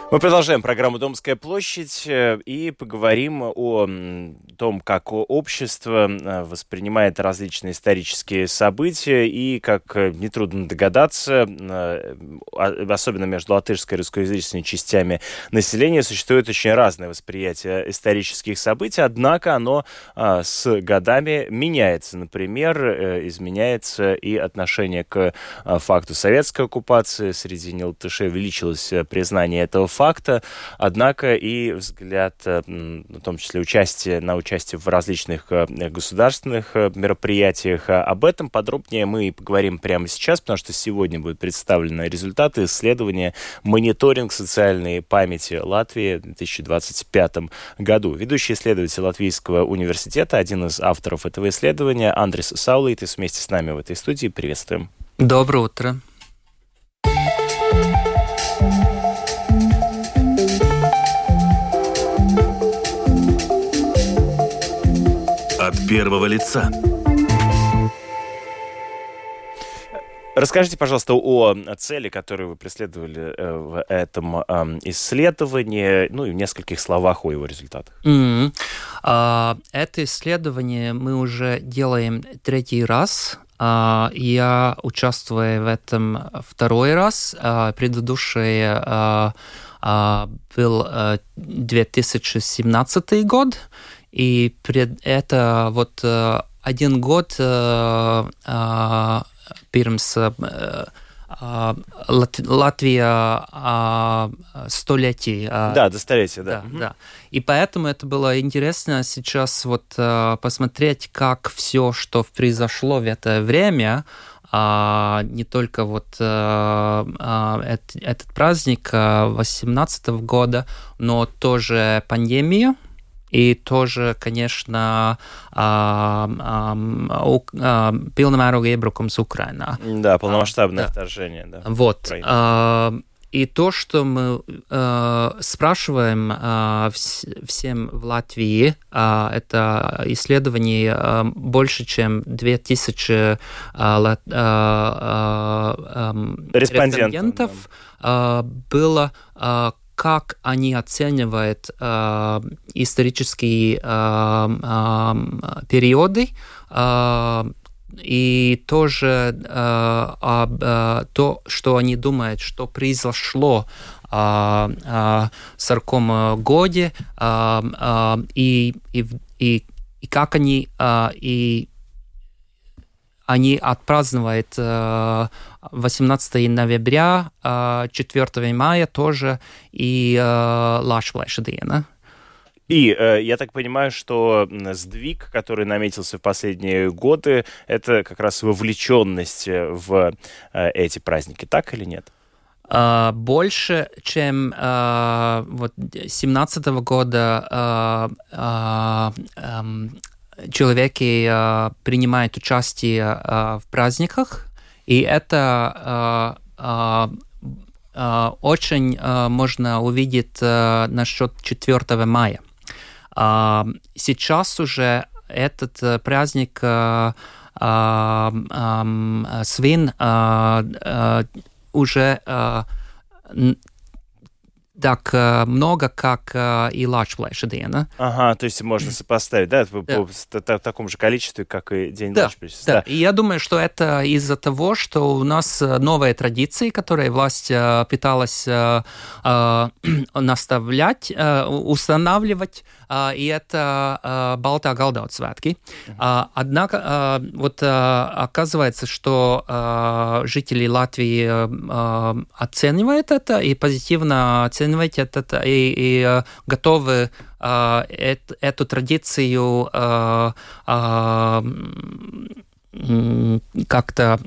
Мы продолжаем программу «Домская площадь» и поговорим о том, как общество воспринимает различные исторические события и, как нетрудно догадаться, особенно между латышской и русскоязычными частями населения существует очень разное восприятие исторических событий, однако оно с годами меняется. Например, изменяется и отношение к факту советской оккупации. Среди нелатышей увеличилось признание этого факта, однако и взгляд, в том числе участие в различных государственных мероприятиях. Об этом подробнее мы поговорим прямо сейчас, потому что сегодня будут представлены результаты исследования «Мониторинг социальной памяти Латвии» в 2025 году. Ведущий исследователь Латвийского университета, один из авторов этого исследования, Андрис Саулītis, вместе с нами в этой студии. Приветствуем. Доброе утро. От первого лица. Расскажите, пожалуйста, о цели, которую вы преследовали в этом исследовании, ну и в нескольких словах о его результатах. Это исследование мы уже делаем третий раз. Я участвую в этом второй раз. Предыдущий был 2017 год. И это вот 1 год pirms Латвия столетий. Да, до столетия, да. Да. И поэтому это было интересно сейчас вот посмотреть, как все, что произошло в это время, не только вот этот праздник 2018 года, но тоже пандемия. И тоже, конечно, полномēroga iebrukums Украина. Да, полномасштабное вторжение. Да, вот. И то, что мы спрашиваем всем в Латвии, это исследование больше, чем 2000 респондентов было, как они оценивают исторические периоды, и тоже то, что они думают, что произошло в 40-м году, и как они отпраздновали 18 ноября, 4 мая тоже, и Latvijas diena. И я так понимаю, что сдвиг, который наметился в последние годы, это как раз вовлеченность в эти праздники, так или нет? Больше, чем вот 2017 года человеки принимают участие в праздниках, и это очень можно увидеть насчет 4 мая. Сейчас уже этот праздник свин уже так много, как и Latvijas diena. Ага, то есть можно сопоставить, да, в таком же количестве, как и День Latvijas. Да, и я думаю, что это из-за того, что у нас новые традиции, которые власть пыталась устанавливать, и это Baltā galda svētki. Однако вот оказывается, что жители Латвии оценивают это и позитивно оценивают это и готовы эту традицию как-то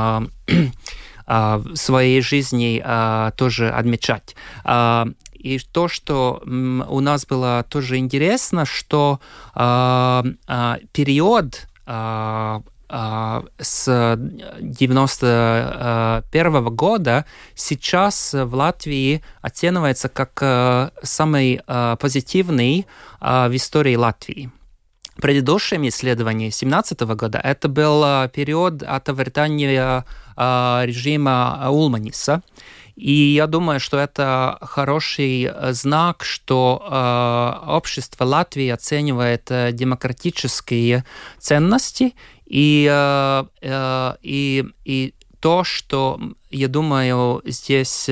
в своей жизни тоже отмечать. И то, что у нас было тоже интересно, что период с 1991 года сейчас в Латвии оценивается как самый позитивный в истории Латвии. Предыдущее исследование 2017 года это был период отвержения режима Улманиса. И я думаю, что это хороший знак, что общество Латвии оценивает демократические ценности и то, что, я думаю, здесь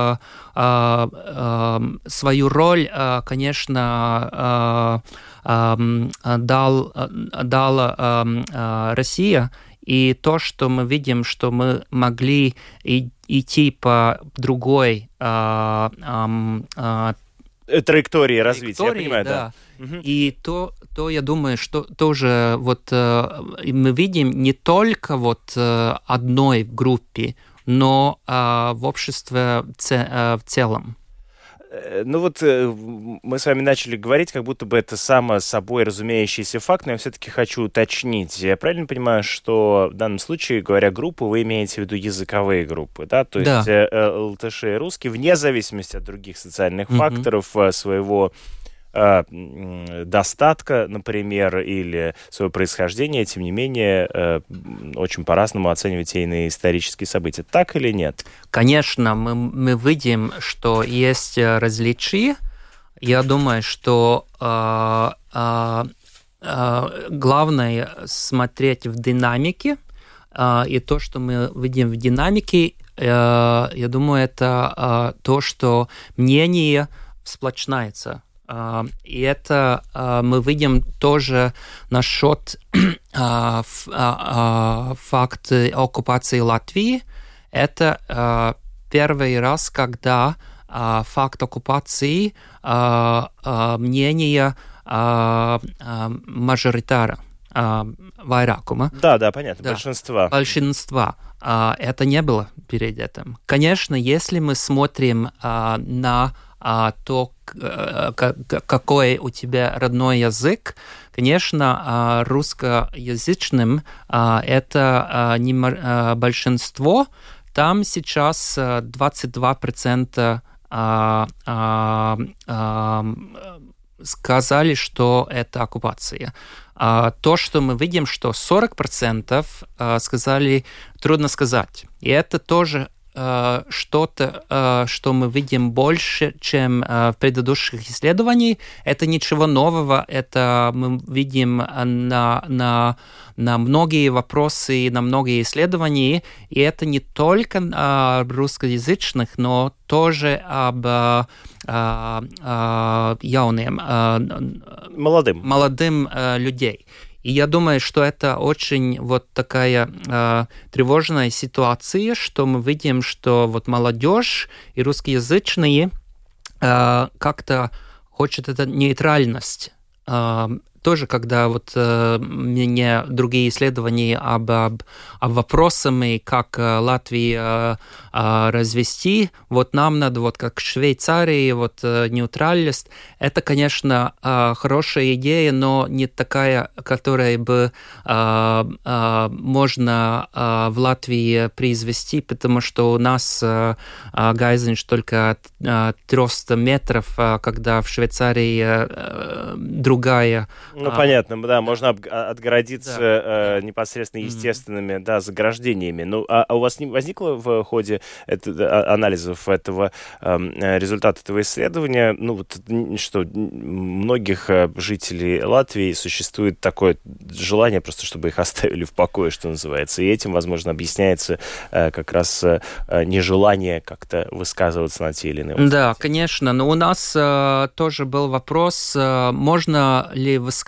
свою роль, конечно, дала Россия, и то, что мы видим, что мы могли идти по другой траектории развития, я понимаю, да. И то я думаю, что тоже вот мы видим не только вот одной группе, но в обществе в целом. Ну вот мы с вами начали говорить, как будто бы это само собой разумеющийся факт, но я все-таки хочу уточнить. Я правильно понимаю, что в данном случае, говоря группу, вы имеете в виду языковые группы, да? То есть латыши и русские, вне зависимости от других социальных факторов, своего достатка, например, или своего происхождения, тем не менее, очень по-разному оценивать те иные исторические события. Так или нет? Конечно, мы видим, что есть различия. Я думаю, что главное смотреть в динамике, и то, что мы видим в динамике, я думаю, это то, что мнение сплочняется. И это мы видим тоже насчет факта оккупации Латвии. Это первый раз, когда факт оккупации мнение мажоритара, вайракума. Да, понятно, большинства. Большинства. Это не было перед этим. Конечно, если мы смотрим на то, какой у тебя родной язык, конечно, русскоязычным это не большинство. Там сейчас 22% сказали, что это оккупация. То, что мы видим, что 40% сказали, трудно сказать. И это тоже что-то, что мы видим больше, чем в предыдущих исследованиях. Это ничего нового, это мы видим на многие вопросы, на многие исследования, и это не только русскоязычных, но тоже об молодым людей. И я думаю, что это очень вот такая тревожная ситуация, что мы видим, что вот молодежь и русскоязычные как-то хотят эту нейтральность. Тоже, когда вот мне другие исследования об вопросами, как Латвию развести, вот нам надо, вот как в Швейцарии, вот нейтральность, это, конечно, хорошая идея, но не такая, которая бы можно в Латвии произвести, потому что у нас Гайзенш только 300 метров, когда в Швейцарии другая. Ну, понятно, да, можно отгородиться непосредственно естественными заграждениями. Ну, а у вас не возникло в ходе анализов этого результата этого исследования, ну, вот, что у многих жителей Латвии существует такое желание просто, чтобы их оставили в покое, что называется, и этим, возможно, объясняется как раз нежелание как-то высказываться на те или иные вопросы? Да, конечно, но у нас тоже был вопрос, можно ли высказываться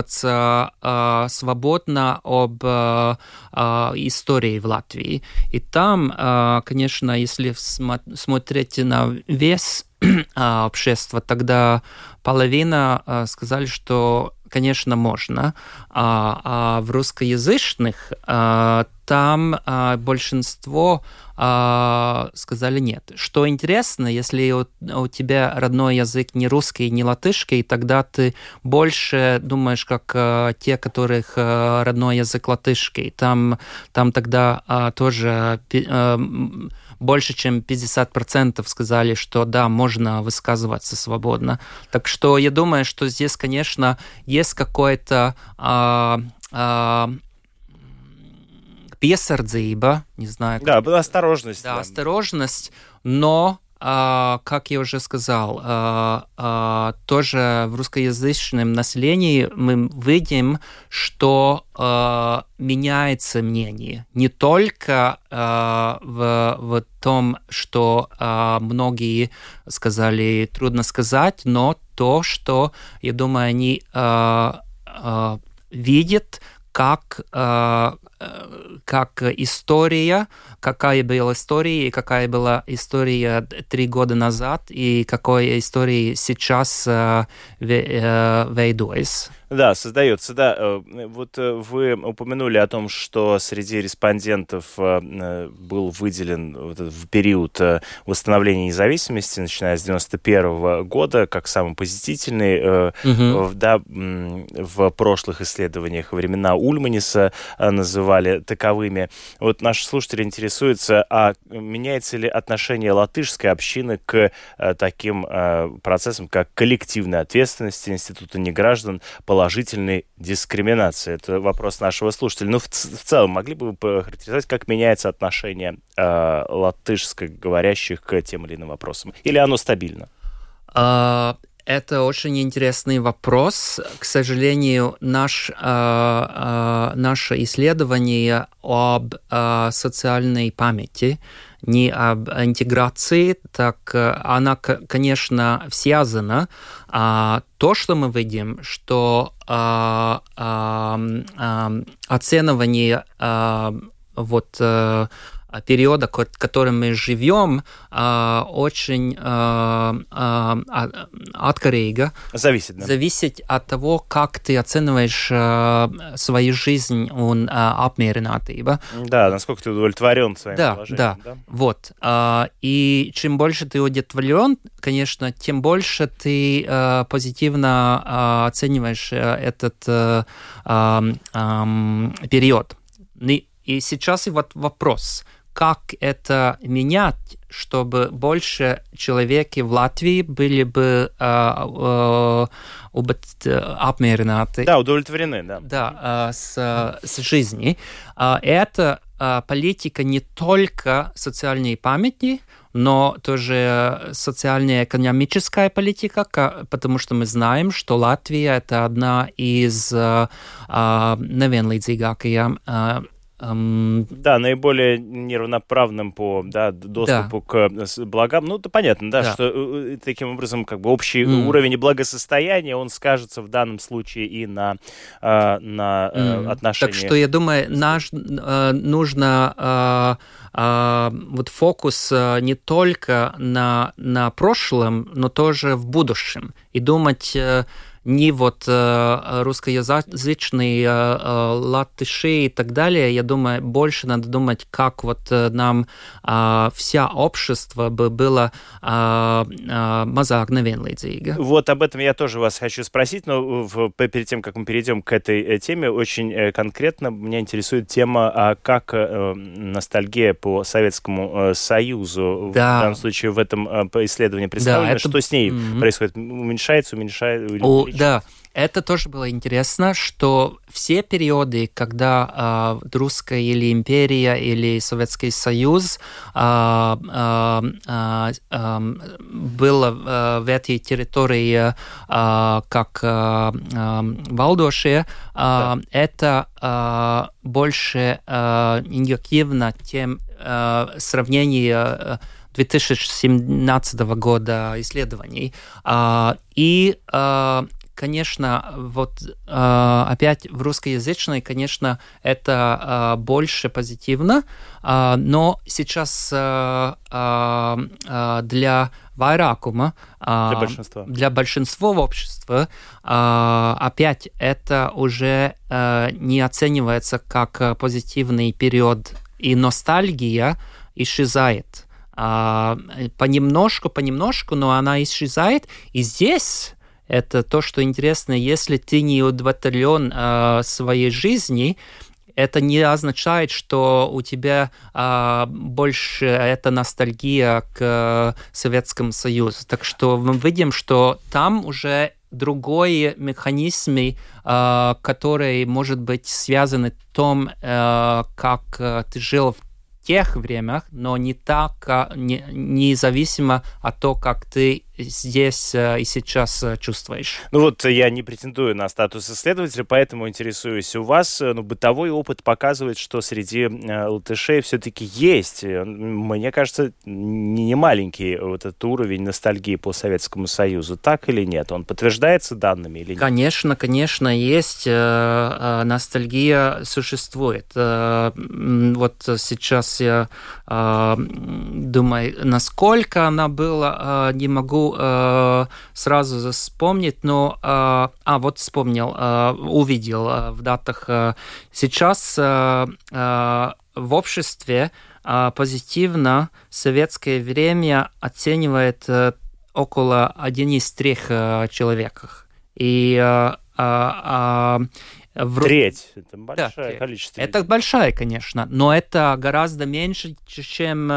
свободно об истории в Латвии. И там, конечно, если смотреть на вес общества, тогда половина сказали, что, конечно, можно. А в русскоязычных там большинство сказали нет. Что интересно, если у тебя родной язык не русский, не латышский, тогда ты больше думаешь, как те, которых родной язык латышский. Там тогда тоже больше, чем 50% сказали, что да, можно высказываться свободно. Так что я думаю, что здесь, конечно, есть какое-то piesardzība, не знаю. Да, была осторожность. Да, осторожность, но, как я уже сказал, тоже в русскоязычном населении мы видим, что меняется мнение. Не только в том, что многие сказали трудно сказать, но то, что, я думаю, они видят, как история, какая была история, и какая была история 3 года назад, и какой история сейчас ведется. Да, создается, да. Вот вы упомянули о том, что среди респондентов был выделен в период восстановления независимости, начиная с 91 года, как самый позитивный. Да, в прошлых исследованиях времена Ульманиса называли таковыми. Вот наши слушатели интересуются, а меняется ли отношение латышской общины к таким процессам, как коллективная ответственность института неграждан, положительной дискриминации? Это вопрос нашего слушателя. Ну, в целом, могли бы вы похарактеризовать, как меняется отношение латышскоговорящих к тем или иным вопросам? Или оно стабильно? Это очень интересный вопрос. К сожалению, наше исследование об социальной памяти, не об интеграции, так она, конечно, связана. То, что мы видим, что оценивание периода, в котором мы живем, очень отkarīga. Зависит от того, как ты оцениваешь свою жизнь и apmierinātība. Да, насколько ты удовлетворен своим положением. Да. Вот. И чем больше ты удовлетворен, конечно, тем больше ты позитивно оцениваешь этот период. И сейчас и вот вопрос, как это менять, чтобы больше человек в Латвии были бы apmierināti. Да, удовлетворены, да. Да, с жизнью. Это политика не только социальной памяти, но тоже социально-экономическая политика, потому что мы знаем, что Латвия – это одна из невиenlīdzīgākajām да, наиболее неравноправным по доступу к благам. Ну, это понятно, что таким образом как бы общий уровень благосостояния, он скажется в данном случае и на отношении. Так что, я думаю, нужно фокус не только на прошлом, но тоже в будущем. И думать не русскоязычные латыши и так далее. Я думаю, больше надо думать, как нам вся общество было mazāk nevienlīdzīga. Вот об этом я тоже вас хочу спросить, но перед тем, как мы перейдем к этой теме, очень конкретно меня интересует тема, как ностальгия по Советскому Союзу в данном случае в этом исследовании представлена, что с ней происходит? Уменьшается? Да, это тоже было интересно, что все периоды, когда Русская или империя, или Советский Союз было в этой территории как валдошие, это больше негативно, чем сравнение 2017 года исследований. И конечно, опять в русскоязычной, конечно, это больше позитивно, но сейчас для vairākuma, для большинства общества, опять это уже не оценивается как позитивный период, и ностальгия исчезает. Понемножку, но она исчезает, и здесь это то, что интересно, если ты не удовлетворен своей жизни, это не означает, что у тебя больше эта ностальгия к Советскому Союзу. Так что мы видим, что там уже другие механизмы, которые, может быть, связаны с тем, как ты жил в тех временах, но не так, независимо от того, как ты здесь и сейчас чувствуешь. Ну вот я не претендую на статус исследователя, поэтому интересуюсь у вас. Но бытовой опыт показывает, что среди латышей все-таки есть, мне кажется, не маленький вот этот уровень ностальгии по Советскому Союзу. Так или нет? Он подтверждается данными или нет? Конечно, есть. Ностальгия существует. Вот сейчас я думаю, насколько она была, не могу сразу вспомнить, но вот вспомнил, увидел в датах. Сейчас в обществе позитивно советское время оценивает около 1 из 3 человек. И треть. Это большое количество. Это большая, конечно, но это гораздо меньше, чем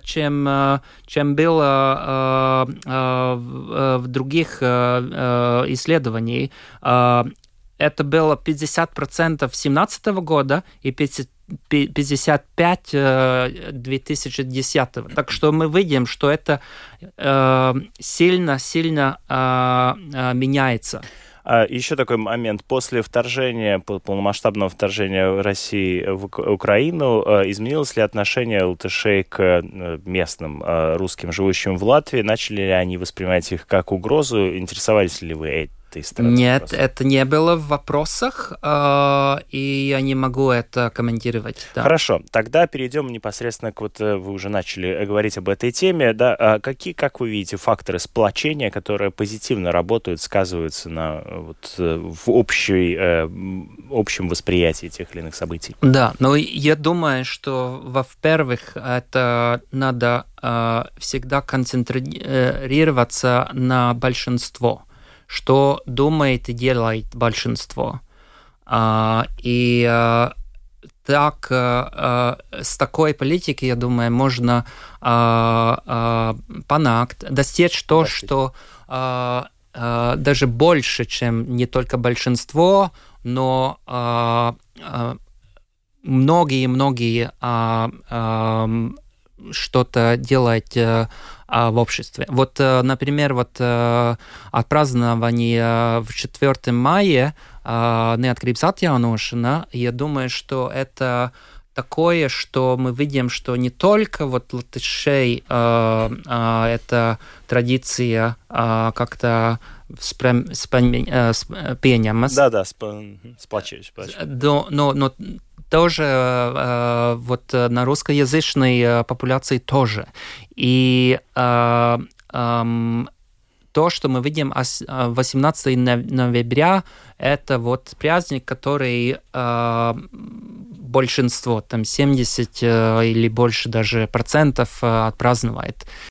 было в других исследованиях. Это было 50% 2017 года и 55% 2010. Так что мы видим, что это сильно меняется. Еще такой момент. После полномасштабного вторжения России в Украину, изменилось ли отношение латышей к местным русским, живущим в Латвии? Начали ли они воспринимать их как угрозу? Интересовались ли вы этой стороной? Нет, вопроса? это не было в вопросах, и я не могу это комментировать. Да. Хорошо, тогда перейдем непосредственно к вы уже начали говорить об этой теме. Да, какие, как вы видите, факторы сплочения, которые позитивно работают, сказываются в общем восприятии тех или иных событий? Да, но я думаю, что, во-первых, это надо всегда концентрироваться на большинство. Что думает и делает большинство. И так, с такой политикой, я думаю, можно достичь то, что даже больше, чем не только большинство, но многие что-то делать в обществе. Вот, например, отпразднование в 4 мая неоткрības atjaunošana, я думаю, что это такое, что мы видим, что не только латышей эта традиция как-то пieņemas. Да, сплачиваюсь. Но тоже на русскоязычной популяции тоже. И то, что мы видим 18 ноября, это праздник, который большинство, 70 или больше даже процентов отпраздновает.